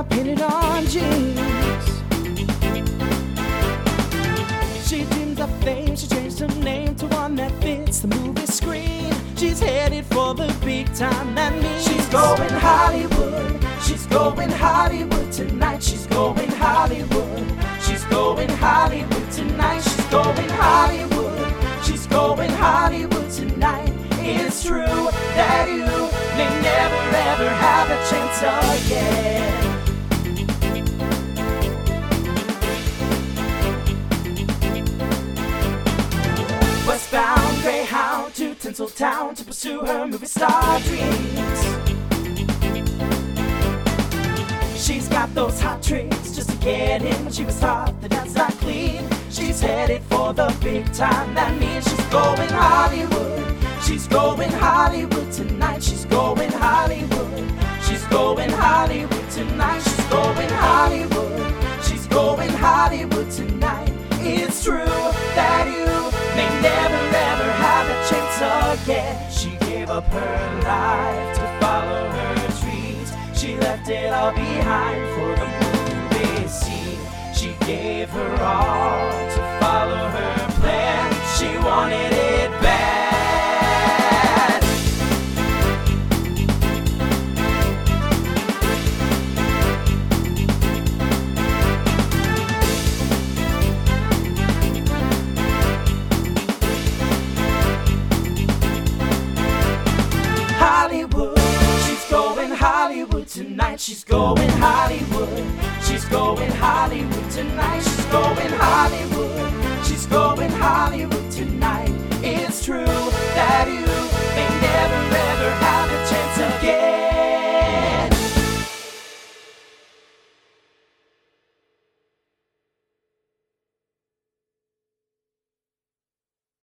painted on jeans. She dreams of fame, she changed her name to one that fits the movie screen. She's headed for the big time, that means she's going Hollywood. She's going Hollywood tonight. She's going Hollywood. She's going Hollywood tonight. She's going Hollywood. She's going Hollywood tonight. It's true that you may never ever have a chance again. Westbound Greyhound to Tinseltown to pursue her movie star dreams. She's got those hot tricks just to get in when she was taught that that's not clean. She's headed for the big time, that means she's going Hollywood. She's going Hollywood tonight. She's going Hollywood. She's going Hollywood tonight. She's going Hollywood. She's going Hollywood tonight. It's true that you may never ever have a chance again. She gave up her life to follow her dreams. She left it all behind for the movie scene. She gave her all to follow her plan. She wanted it bad. Hollywood, she's going Hollywood tonight. She's going Hollywood. She's going Hollywood tonight. She's going Hollywood. She's going Hollywood tonight.